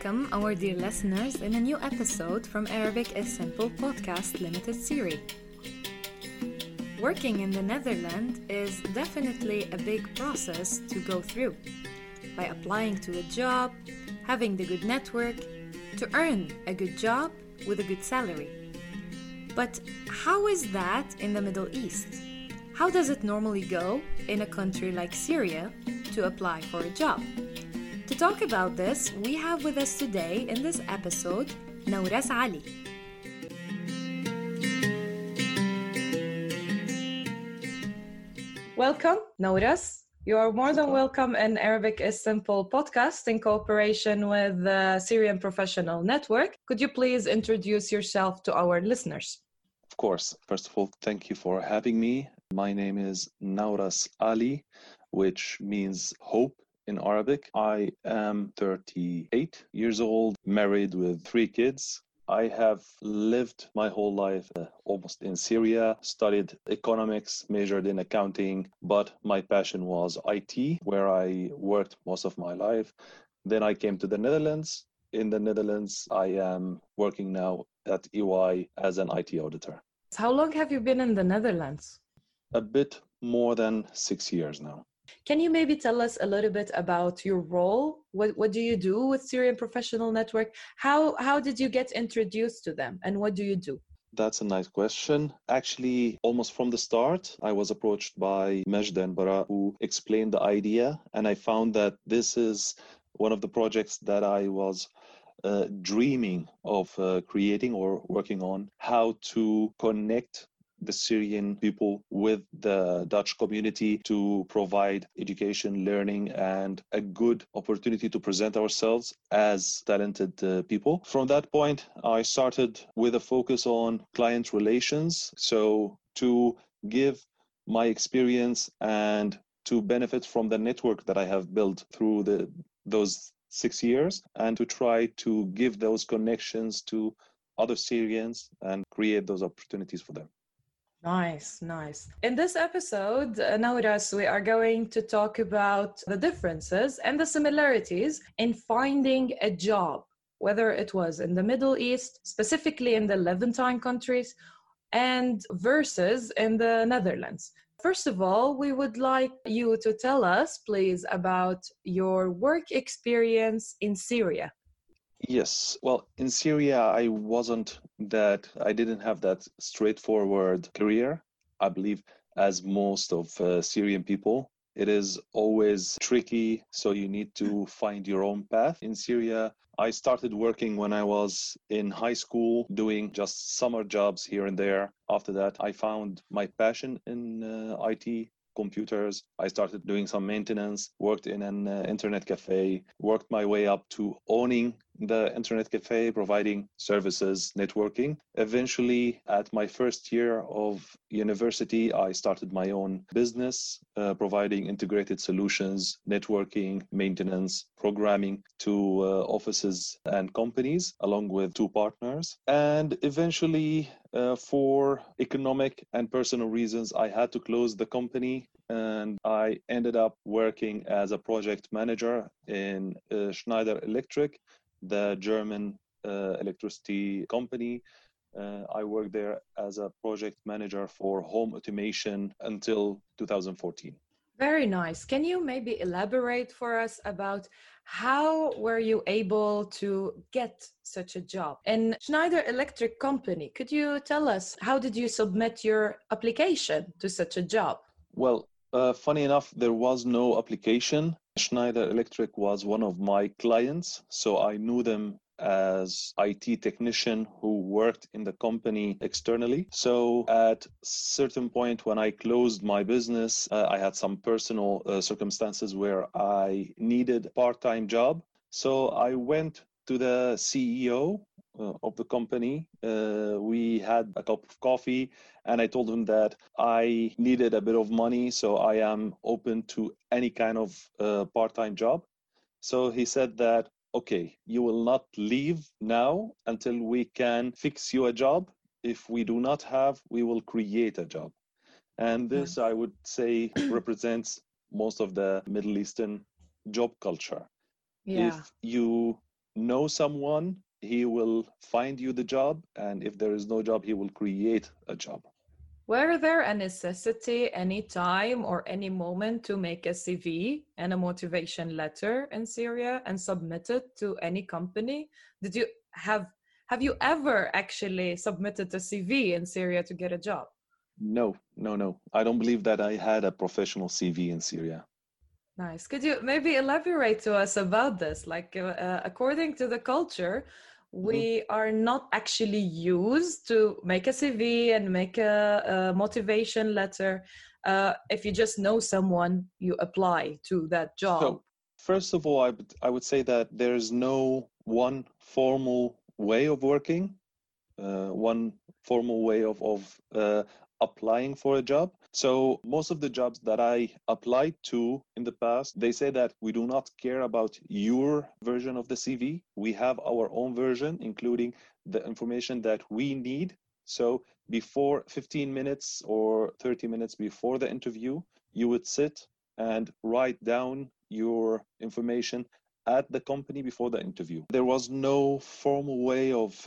welcome our dear listeners in a new episode from Arabic is Simple podcast limited series. Working in the Netherlands is definitely a big process to go through. By applying to a job, having the good network, to earn a good job with a good salary. But how is that in the Middle East? How does it normally go in a country like Syria to apply for a job? To talk about this, we have with us today in this episode, Nouras Ali. Welcome, Nouras. You are more than welcome in Arabic is Simple podcast in cooperation with the Syrian Professional Network. Could you please introduce yourself to our listeners? Of course. First of all, thank you for having me. My name is Nouras Ali, which means hope in Arabic. I am 38 years old, married with 3 kids. I have lived my whole life almost in Syria, studied economics, majored in accounting, but my passion was IT, where I worked most of my life. Then I came to the Netherlands. In the Netherlands, I am working now at EY as an IT auditor. How long have you been in the Netherlands? A bit more than 6 years now. Can you maybe tell us a little bit about your role? What do you do with Syrian Professional Network? How did you get introduced to them and what do you do? That's a nice question. Actually, almost from the start, I was approached by Majd and Bara, who explained the idea, and I found that this is one of the projects that I was dreaming of creating or working on, how to connect the Syrian people with the Dutch community to provide education, learning, and a good opportunity to present ourselves as talented people. From that point, I started with a focus on client relations. So to give my experience and to benefit from the network that I have built through those 6 years, and to try to give those connections to other Syrians and create those opportunities for them. Nice. In this episode, Nouras, we are going to talk about the differences and the similarities in finding a job, whether it was in the Middle East, specifically in the Levantine countries, and versus in the Netherlands. First of all, we would like you to tell us, please, about your work experience in Syria. Yes. Well, in Syria, I didn't have that straightforward career. I believe, as most of Syrian people, it is always tricky. So you need to find your own path. In Syria, I started working when I was in high school, doing just summer jobs here and there. After that, I found my passion in IT. Computers. I started doing some maintenance, worked in an internet cafe, worked my way up to owning the internet cafe, providing services, networking. Eventually, at my first year of university, I started my own business, providing integrated solutions, networking, maintenance, programming to offices and companies, along with 2 partners. And eventually, for economic and personal reasons, I had to close the company, and I ended up working as a project manager in Schneider Electric, the German electricity company. I worked there as a project manager for home automation until 2014. Very nice. Can you maybe elaborate for us about how were you able to get such a job? In Schneider Electric Company, could you tell us how did you submit your application to such a job? Well, funny enough, there was no application. Schneider Electric was one of my clients, so I knew them as IT technician who worked in the company externally. So at certain point when I closed my business, I had some personal circumstances where I needed a part-time job. So I went to the CEO of the company. We had a cup of coffee and I told him that I needed a bit of money, so I am open to any kind of part-time job. So he said that, okay, you will not leave now until we can fix you a job. If we do not have, we will create a job. And this, I would say, represents most of the Middle Eastern job culture. Yeah. If you know someone, he will find you the job. And if there is no job, he will create a job. Were there a necessity, any time or any moment to make a CV and a motivation letter in Syria and submit it to any company? Did you have you ever actually submitted a CV in Syria to get a job? No, no, no. I don't believe that I had a professional CV in Syria. Nice. Could you maybe elaborate to us about this? Like, according to the culture, Mhm. we are not actually used to make a CV and make a motivation letter. If you just know someone, you apply to that job. So, first of all, I would say that there's no one formal way of working, one formal way of applying for a job. So most of the jobs that I applied to in the past, they say that we do not care about your version of the CV. We have our own version, including the information that we need. So before 15 minutes or 30 minutes before the interview, you would sit and write down your information at the company before the interview. There was no formal way of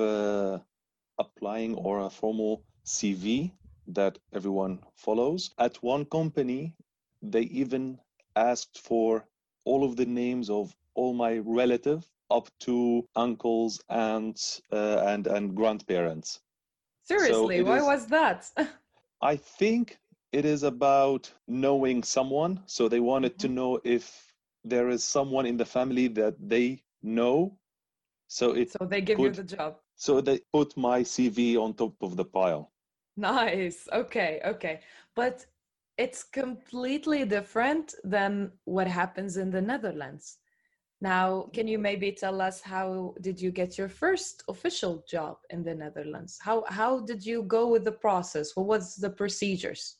applying or a formal CV that everyone follows. At one company, they even asked for all of the names of all my relatives up to uncles, aunts, and grandparents. So Seriously, it why is, was that? I think it is about knowing someone. So they wanted to Mhm. know if there is someone in the family that they know. So it So they give you could the job. So they put my CV on top of the pile. Nice. Okay, okay. But it's completely different than what happens in the Netherlands. Now, can you maybe tell us how did you get your first official job in the Netherlands? How did you go with the process? What was the procedures?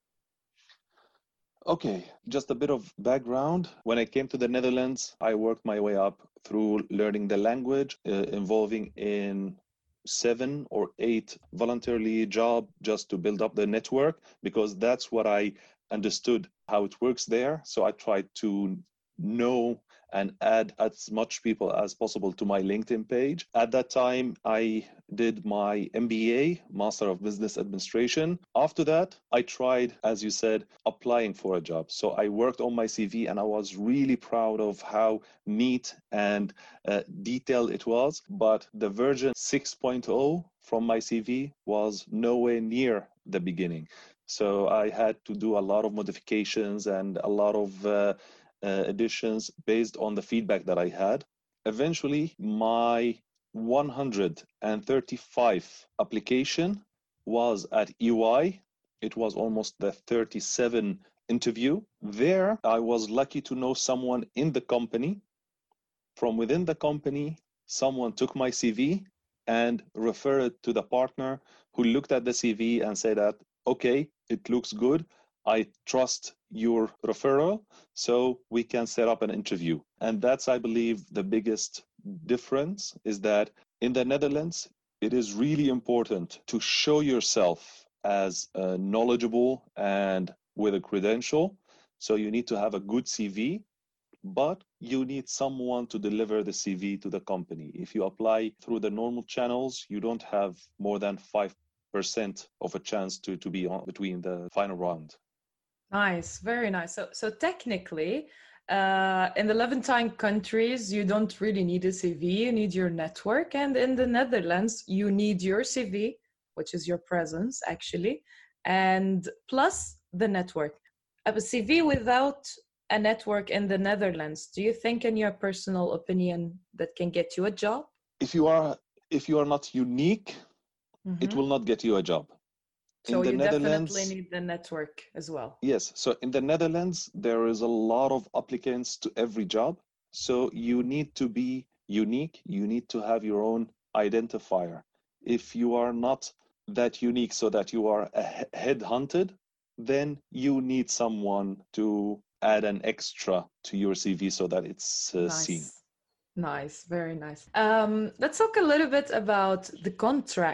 Okay, just a bit of background. When I came to the Netherlands, I worked my way up through learning the language, involving in 7 or 8 voluntarily job just to build up the network because that's what I understood how it works there. So I tried to know and add as much people as possible to my LinkedIn page. At that time, I did my MBA, Master of Business Administration. After that, I tried, as you said, applying for a job. So I worked on my CV and I was really proud of how neat and detailed it was. But the version 6.0 from my CV was nowhere near the beginning. So I had to do a lot of modifications and a lot of additions based on the feedback that I had. Eventually, my 135 application was at EY. It was almost the 37 interview. There, I was lucky to know someone in the company. From within the company, someone took my CV and referred it to the partner who looked at the CV and said that, okay, it looks good. I trust your referral, so we can set up an interview. And that's, I believe, the biggest difference is that in the Netherlands, it is really important to show yourself as knowledgeable and with a credential. So you need to have a good CV, but you need someone to deliver the CV to the company. If you apply through the normal channels, you don't have more than 5% of a chance to be on between the final round. Nice, very nice. So technically, in the Levantine countries, you don't really need a CV, you need your network. And in the Netherlands, you need your CV, which is your presence actually, and plus the network. A CV without a network in the Netherlands, do you think, in your personal opinion, that can get you a job? If you are if you are not unique, it Hmm. will not get you a job. In So the you definitely Netherlands, need the network as well. yes. So in the Netherlands, there is a lot of applicants to every job. So you need to be unique. You need to have your own identifier. If you are not that unique so that you are headhunted, then you need someone to add an extra to your CV so that it's seen. Nice. Nice, very nice. Let's talk a little bit about the contract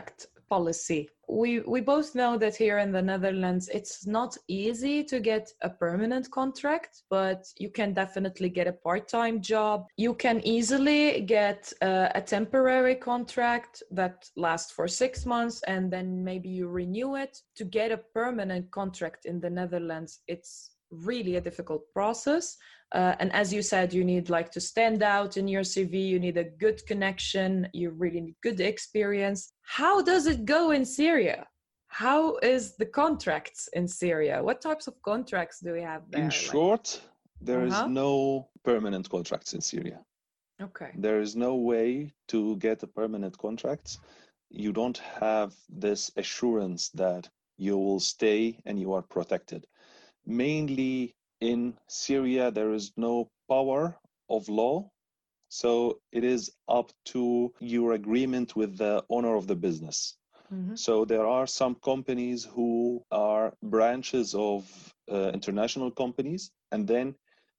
policy. We both know that here in the Netherlands, it's not easy to get a permanent contract, but you can definitely get a part-time job. You can easily get a temporary contract that lasts for 6 months, and then maybe you renew it. To get a permanent contract in the Netherlands, it's really a difficult process. And as you said, you need like to stand out in your CV, you need a good connection, you really need good experience. How does it go in Syria? How is the contracts in Syria? What types of contracts do we have there? In short, there is Uh-huh. no permanent contracts in Syria. Okay. There is no way to get a permanent contract. You don't have this assurance that you will stay and you are protected. Mainly in Syria, there is no power of law. So it is up to your agreement with the owner of the business. Mhm. So there are some companies who are branches of international companies, and then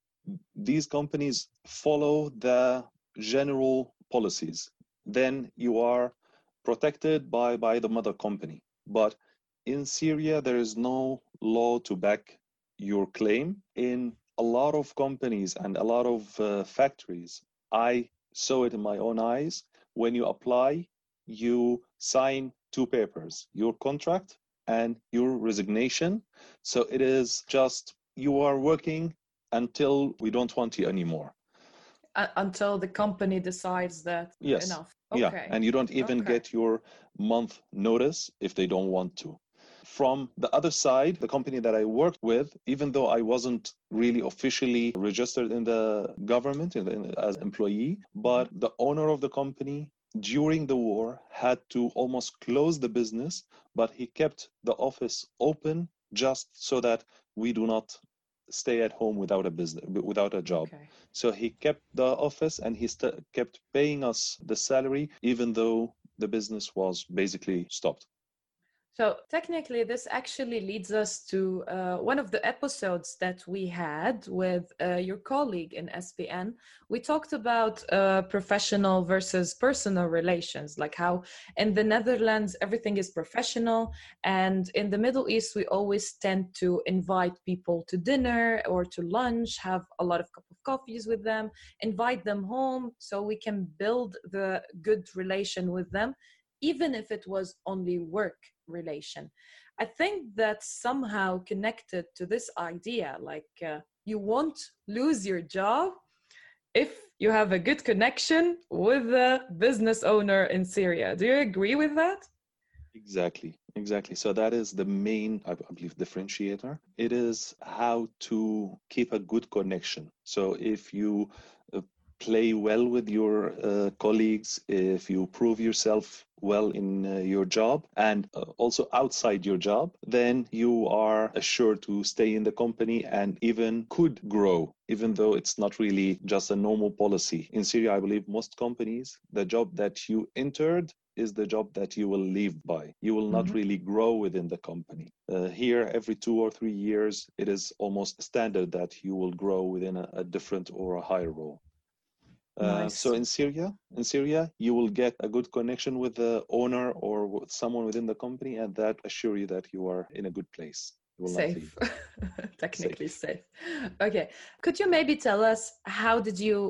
these companies follow the general policies. Then you are protected by the mother company. But in Syria, there is no law to back your claim. In a lot of companies and a lot of factories, I saw it in my own eyes. When you apply, you sign two papers, your contract and your resignation. So it is just you are working until we don't want you anymore. Until the company decides that Yes. enough. Yeah. Okay. And you don't even Okay. get your month notice if they don't want to. From the other side, the company that I worked with, even though I wasn't really officially registered in the government as employee, but the owner of the company during the war had to almost close the business, but he kept the office open just so that we do not stay at home without a business, without a job. Okay. So he kept the office and he kept paying us the salary, even though the business was basically stopped. So technically, this actually leads us to one of the episodes that we had with your colleague in SPN. We talked about professional versus personal relations, like how in the Netherlands, everything is professional. And in the Middle East, we always tend to invite people to dinner or to lunch, have a lot of cup of coffees with them, invite them home so we can build the good relation with them, even if it was only work relation. I think that's somehow connected to this idea, like you won't lose your job if you have a good connection with the business owner in Syria. Do you agree with that? Exactly. So that is the main, I believe, differentiator. It is how to keep a good connection. So if you play well with your colleagues, if you prove yourself well in your job and also outside your job, then you are assured to stay in the company and even could grow, even though it's not really just a normal policy. In Syria, I believe most companies, the job that you entered is the job that you will leave by. You will not really grow within the company. Here, every 2 or 3 years, it is almost standard that you will grow within a different or a higher role. Nice. So in Syria, you will get a good connection with the owner or with someone within the company, and that assure you that you are in a good place. You will not leave. Safe. Technically safe. Okay. Could you maybe tell us how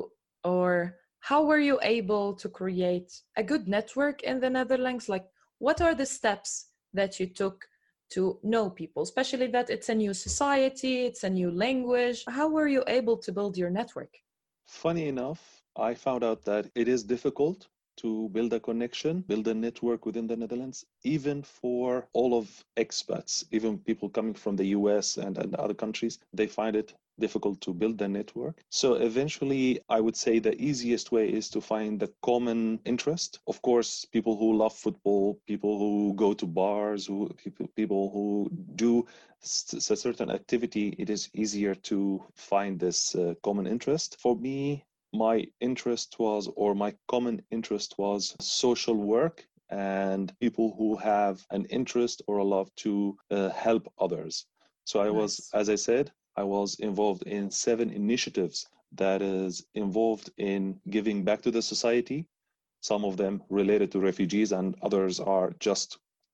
were you able to create a good network in the Netherlands? Like, what are the steps that you took to know people, especially that it's a new society, it's a new language? How were you able to build your network? Funny enough, I found out that it is difficult to build a connection, build a network within the Netherlands, even for all of expats, even people coming from the US and other countries, they find it difficult to build a network. So eventually, I would say the easiest way is to find the common interest. Of course, people who love football, people who go to bars, people who do a certain activity, it is easier to find this common interest. For me, my common interest was social work and people who have an interest or a love to help others. So as I said, I was involved in 7 initiatives that is involved in giving back to the society. Some of them related to refugees and others are just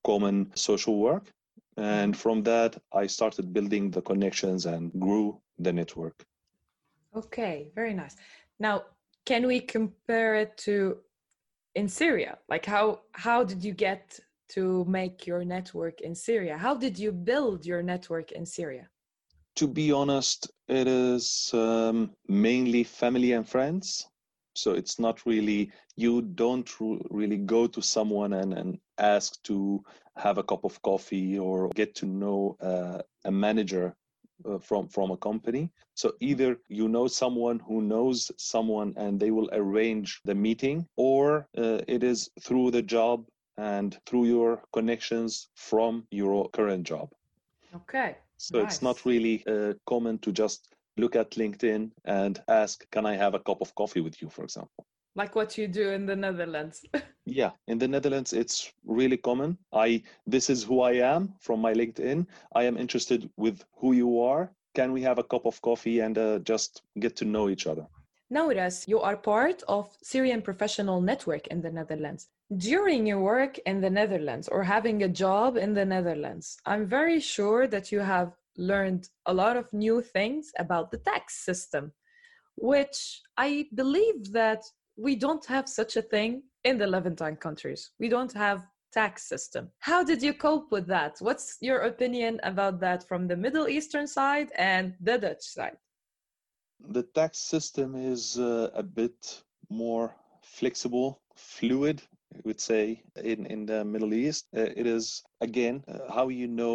common social work. And from that, I started building the connections and grew the network. Okay, very nice. Now, can we compare it to in Syria? Like how did you get to make your network in Syria? How did you build your network in Syria? To be honest, it is mainly family and friends. So it's not really, you don't really go to someone and ask to have a cup of coffee or get to know a manager from a company. So either you know someone who knows someone and they will arrange the meeting, or it is through the job and through your connections from your current job. Okay. So nice. It's not really common to just look at LinkedIn and ask, can I have a cup of coffee with you, for example? Like what you do in the Netherlands. Yeah, in the Netherlands, it's really common. This is who I am from my LinkedIn. I am interested with who you are. Can we have a cup of coffee and just get to know each other? Nouras, you are part of Syrian Professional Network in the Netherlands. During your work in the Netherlands or having a job in the Netherlands, I'm very sure that you have learned a lot of new things about the tax system, which I believe that we don't have such a thing in the Levantine countries. We don't have tax system. How did you cope with that? What's your opinion about that from the Middle Eastern side and the Dutch side? The tax system is a bit more flexible, fluid, I would say, in the Middle East. It is, again, how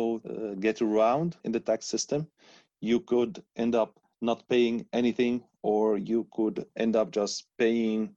get around in the tax system. You could end up not paying anything, or you could end up just paying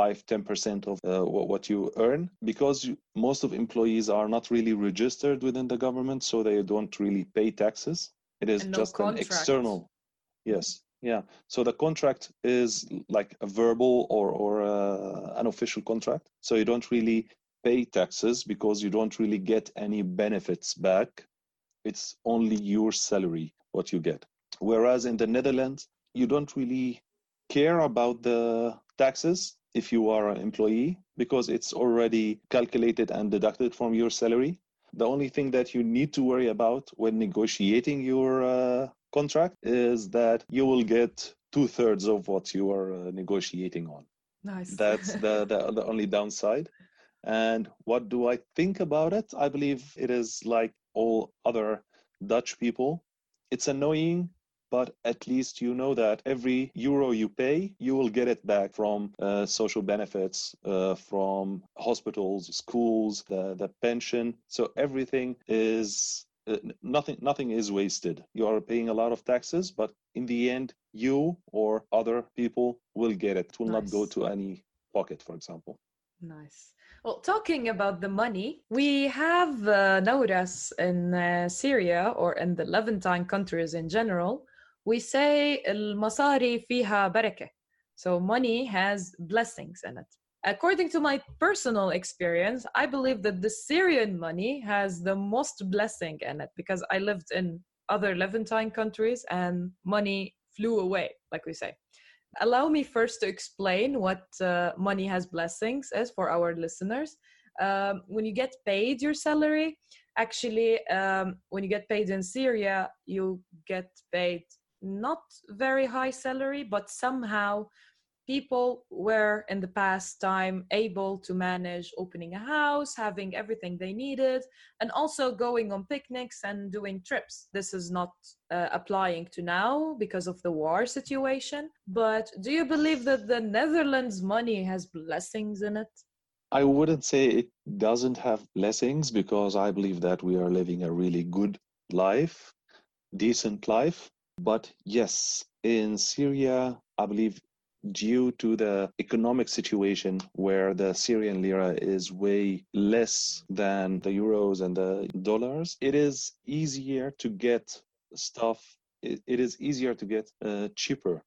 5-10% of what you earn, because most of employees are not really registered within the government, so they don't really pay taxes. It is And no just an contract. external. Yes. Yeah. So the contract is like a verbal or an official contract. So you don't really pay taxes because you don't really get any benefits back. It's only your salary, what you get. Whereas in the Netherlands, you don't really care about the taxes if you are an employee, because it's already calculated and deducted from your salary. The only thing that you need to worry about when negotiating your contract is that you will get 2/3 of what you are negotiating on. Nice. That's the only downside. And what do I think about it? I believe it is like all other Dutch people. It's annoying, but at least you know that every euro you pay, you will get it back from social benefits, from hospitals, schools, the pension. So everything is nothing is wasted. You are paying a lot of taxes, but in the end, you or other people will get it. It will not go to any pocket, for example. Nice. Well, talking about the money, we have Nouras in Syria or in the Levantine countries in general. We say المصاري فيها بركة. So money has blessings in it. According to my personal experience, I believe that the Syrian money has the most blessing in it, because I lived in other Levantine countries and money flew away, like we say. Allow me first to explain what money has blessings is for our listeners. When you get paid your salary, actually, when you get paid in Syria, you get paid not very high salary, but somehow people were in the past time able to manage opening a house, having everything they needed, and also going on picnics and doing trips. This is not applying to now because of the war situation. But do you believe that the Netherlands money has blessings in it? I wouldn't say it doesn't have blessings, because I believe that we are living a really good life, decent life. But yes, in Syria, I believe, due to the economic situation where the Syrian lira is way less than the euros and the dollars, it is easier to get stuff. It is easier to get cheaper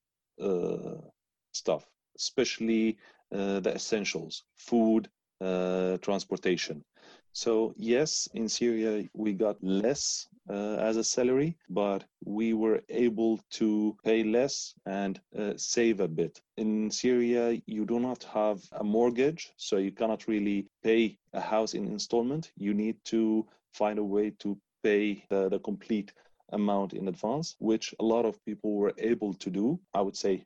stuff, especially the essentials, food, transportation. So yes, in Syria we got less as a salary, but we were able to pay less and save a bit. In Syria, you do not have a mortgage, so you cannot really pay a house in installment. You need to find a way to pay the complete amount in advance, which a lot of people were able to do. I would say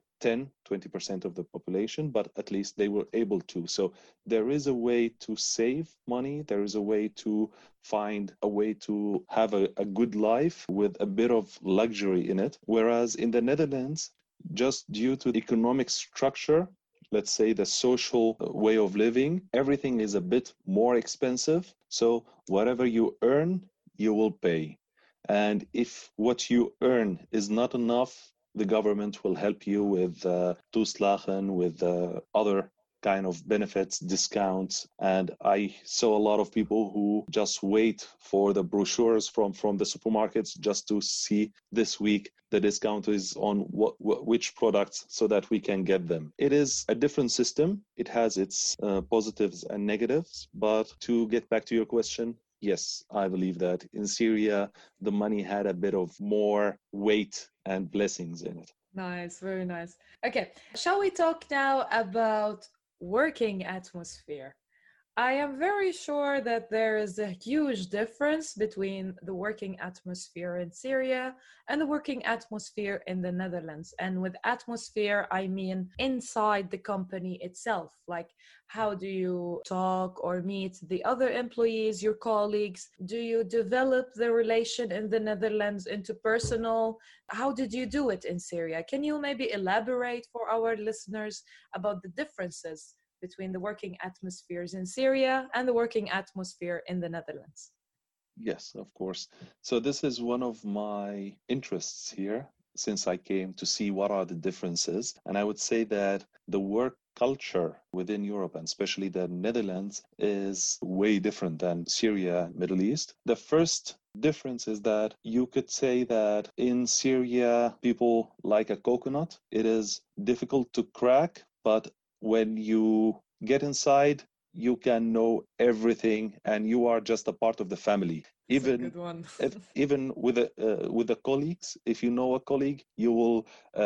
10-20% of the population, but at least they were able to. So there is a way to save money. There is a way to find a way to have a good life with a bit of luxury in it. Whereas in the Netherlands, just due to the economic structure, let's say the social way of living, everything is a bit more expensive. So whatever you earn, you will pay. And if what you earn is not enough, the government will help you with toeslagen, with other kind of benefits, discounts. And I saw a lot of people who just wait for the brochures from the supermarkets just to see this week the discount is on which products so that we can get them. It is a different system. It has its positives and negatives. But to get back to your question, yes, I believe that in Syria, the money had a bit of more weight and blessings in it. Nice, very nice. Okay, shall we talk now about working atmosphere? I am very sure that there is a huge difference between the working atmosphere in Syria and the working atmosphere in the Netherlands. And with atmosphere, I mean inside the company itself. Like, how do you talk or meet the other employees, your colleagues? Do you develop the relation in the Netherlands into personal? How did you do it in Syria? Can you maybe elaborate for our listeners about the differences between the working atmospheres in Syria and the working atmosphere in the Netherlands? Yes, of course. So this is one of my interests here since I came to see what are the differences. And I would say that the work culture within Europe and especially the Netherlands is way different than Syria, Middle East. The first difference is that you could say that in Syria, people like a coconut. It is difficult to crack, but when you get inside, you can know everything and you are just a part of the family. That's a good one. Even with the colleagues, if you know a colleague, you will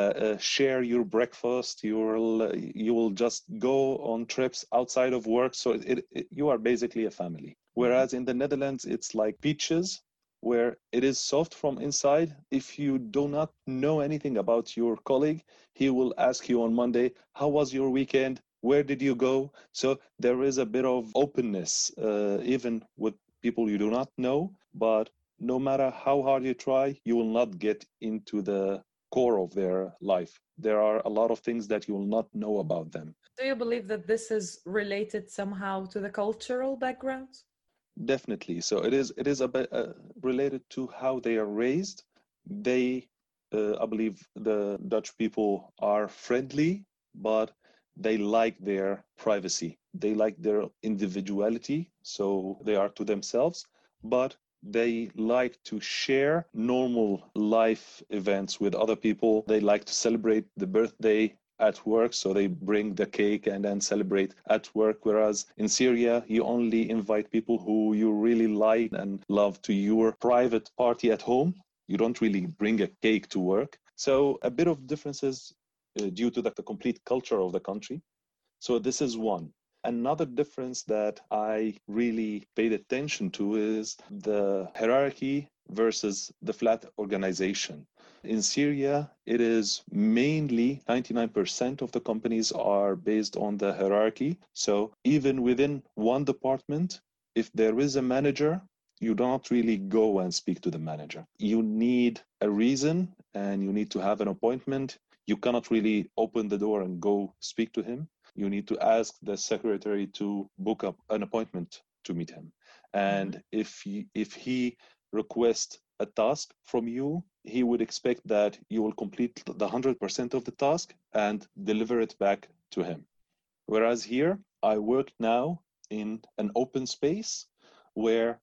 share your breakfast. You will just go on trips outside of work. So you are basically a family. Whereas in the Netherlands, it's like peaches, where it is soft from inside. If you do not know anything about your colleague, he will ask you on Monday, how was your weekend? Where did you go? So there is a bit of openness, even with people you do not know. But no matter how hard you try, you will not get into the core of their life. There are a lot of things that you will not know about them. Do you believe that this is related somehow to the cultural background? Definitely. So it is a bit related to how they are raised. They, I believe, the Dutch people are friendly, but they like their privacy. They like their individuality, so they are to themselves, but they like to share normal life events with other people. They like to celebrate the birthday at work, so they bring the cake and then celebrate at work. Whereas in Syria, you only invite people who you really like and love to your private party at home. You don't really bring a cake to work. So a bit of differences due to the complete culture of the country. So this is one. Another difference that I really paid attention to is the hierarchy versus the flat organization. In Syria, it is mainly 99% of the companies are based on the hierarchy. So even within one department, if there is a manager, you don't really go and speak to the manager. You need a reason and you need to have an appointment. You cannot really open the door and go speak to him. You need to ask the secretary to book up an appointment to meet him. And if he requests a task from you, he would expect that you will complete the 100% of the task and deliver it back to him. Whereas here, I work now in an open space where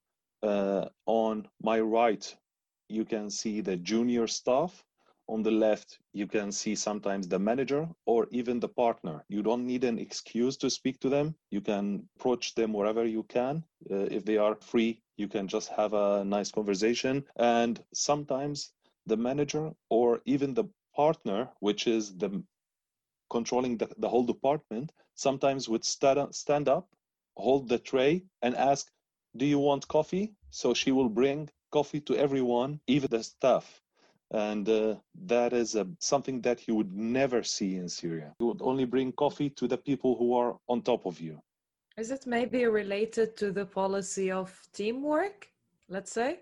on my right, you can see the junior staff. On the left, you can see sometimes the manager or even the partner. You don't need an excuse to speak to them. You can approach them wherever you can if they are free You can just have a nice conversation. And sometimes the manager or even the partner, which is the controlling the whole department, sometimes would stand up, hold the tray, and ask, "Do you want coffee?" So she will bring coffee to everyone, even the staff. And that is something that you would never see in Syria. You would only bring coffee to the people who are on top of you. Is it maybe related to the policy of teamwork, let's say?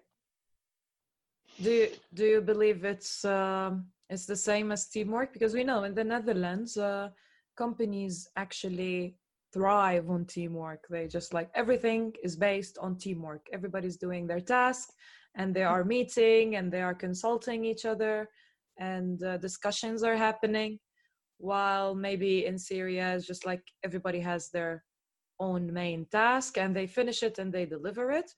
Do you believe it's the same as teamwork? Because we know in the Netherlands, companies actually thrive on teamwork. They just like everything is based on teamwork. Everybody's doing their task, and they are meeting and they are consulting each other, and discussions are happening. While maybe in Syria, it's just like everybody has their own main task and they finish it and they deliver it.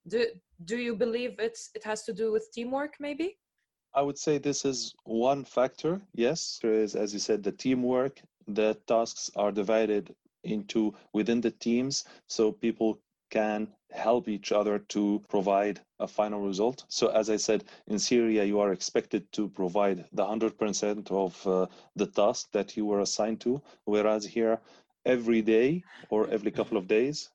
Do you believe it has to do with teamwork maybe? I would say this is one factor. Yes, there is, as you said, the teamwork. The tasks are divided into within the teams, so people can help each other to provide a final result. So, as I said, in Syria, you are expected to provide the 100% of the task that you were assigned to, whereas here, every day or every couple of days,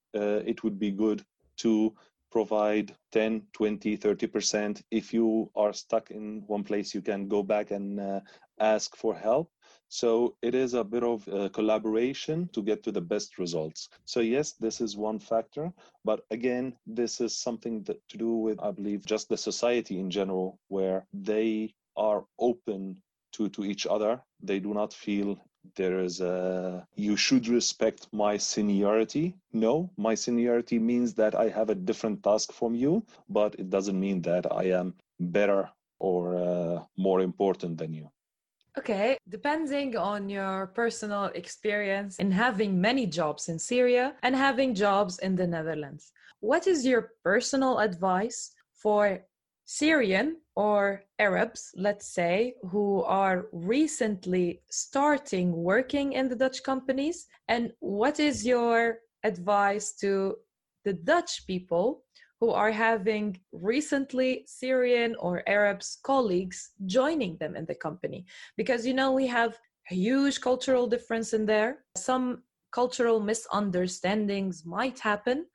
it would be good to provide 10, 20, 30%. If you are stuck in one place, you can go back and ask for help. So it is a bit of collaboration to get to the best results. So yes, this is one factor. But again, this is something that to do with, I believe, just the society in general, where they are open to each other. They do not feel there is a you should respect my seniority. No, my seniority means that I have a different task from you, but it doesn't mean that I am better or more important than you. Okay, depending on your personal experience in having many jobs in Syria and having jobs in the Netherlands, what is your personal advice for Syrian or Arabs, let's say, who are recently starting working in the Dutch companies? And what is your advice to the Dutch people who are having recently Syrian or Arabs colleagues joining them in the company? Because, you know, we have a huge cultural difference in there. Some cultural misunderstandings might happen.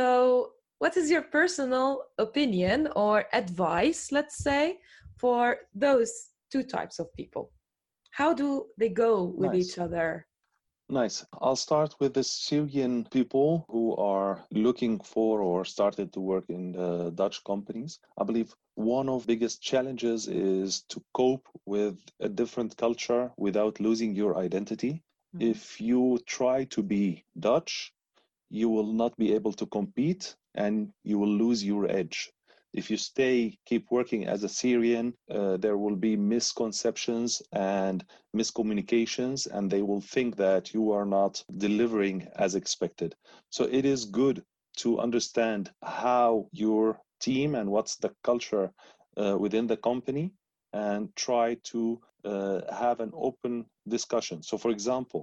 So what is your personal opinion or advice, let's say, for those two types of people? How do they go with Nice. each other? Nice. I'll start with the Syrian people who are looking for or started to work in the Dutch companies. I believe one of the biggest challenges is to cope with a different culture without losing your identity. Mm-hmm. If you try to be Dutch, you will not be able to compete and you will lose your edge. If you keep working as a Syrian, there will be misconceptions and miscommunications, and they will think that you are not delivering as expected. So it is good to understand how your team and what's the culture within the company and try to have an open discussion. So, for example,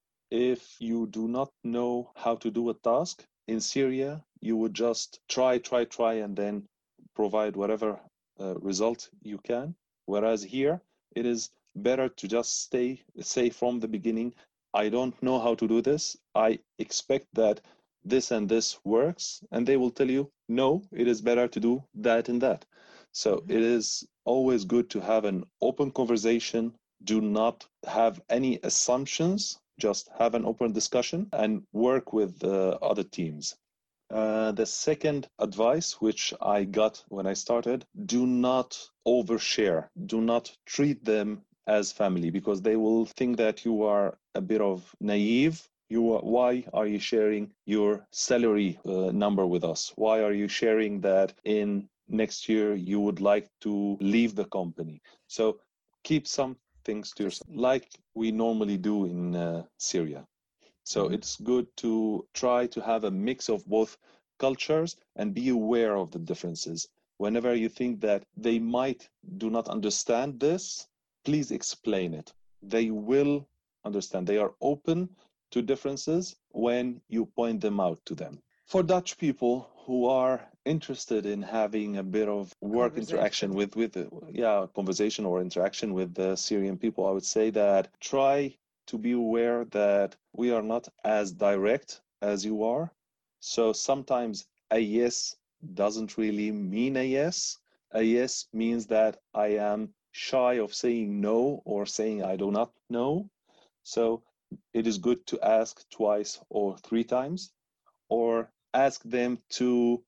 if you do not know how to do a task in Syria, you would just try, and then provide whatever result you can. Whereas here, it is better to just say from the beginning, I don't know how to do this. I expect that this and this works. And they will tell you, no, it is better to do that and that. So it is always good to have an open conversation. Do not have any assumptions. Just have an open discussion and work with other teams. The second advice, which I got when I started, do not overshare. Do not treat them as family, because they will think that you are a bit of naive. Why are you sharing your salary number with us? Why are you sharing that in next year you would like to leave the company? So keep some things to yourself, like we normally do in Syria. So it's good to try to have a mix of both cultures and be aware of the differences. Whenever you think that they might do not understand this, please explain it. They will understand. They are open to differences when you point them out to them. For Dutch people who are interested in having a bit of work interaction with conversation or interaction with the Syrian people, I would say that try to be aware that we are not as direct as you are. So sometimes a yes doesn't really mean a yes. A yes means that I am shy of saying no or saying I do not know. So it is good to ask twice or three times, or ask them to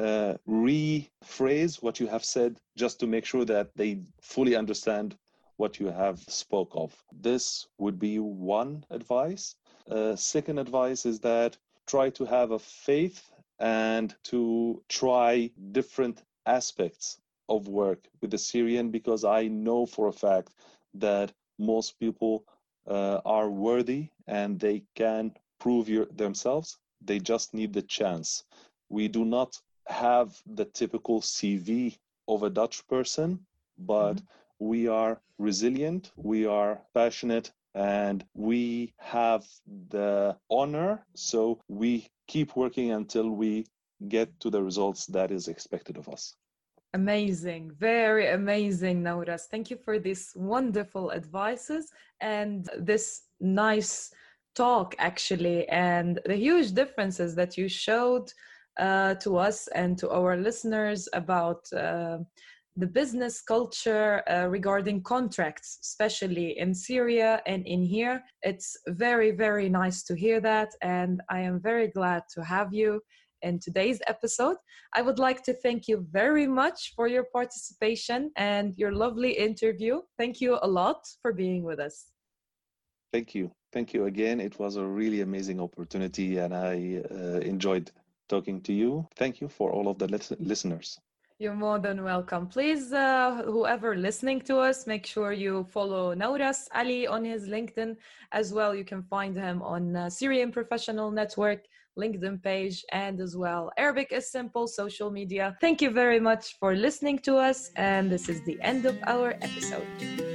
rephrase what you have said just to make sure that they fully understand what you have spoke of. This would be one advice. Second advice is that try to have a faith and to try different aspects of work with the Syrian, because I know for a fact that most people are worthy and they can prove themselves. They just need the chance. We do not have the typical CV of a Dutch person, but we are resilient, we are passionate, and we have the honor. So we keep working until we get to the results that is expected of us. Amazing, very amazing, Nauras. Thank you for these wonderful advices and this nice talk, actually, and the huge differences that you showed to us and to our listeners about the business culture regarding contracts, especially in Syria and in here. It's very, very nice to hear that, and I am very glad to have you in today's episode. I would like to thank you very much for your participation and your lovely interview. Thank you a lot for being with us. Thank you. Thank you again. It was a really amazing opportunity, and I enjoyed talking to you. Thank you for all of the listeners. You're more than welcome. Please, whoever listening to us, make sure you follow Nauras Ali on his LinkedIn as well. You can find him on Syrian Professional Network LinkedIn page, and as well Arabic is Simple social media. Thank you very much for listening to us, and this is the end of our episode.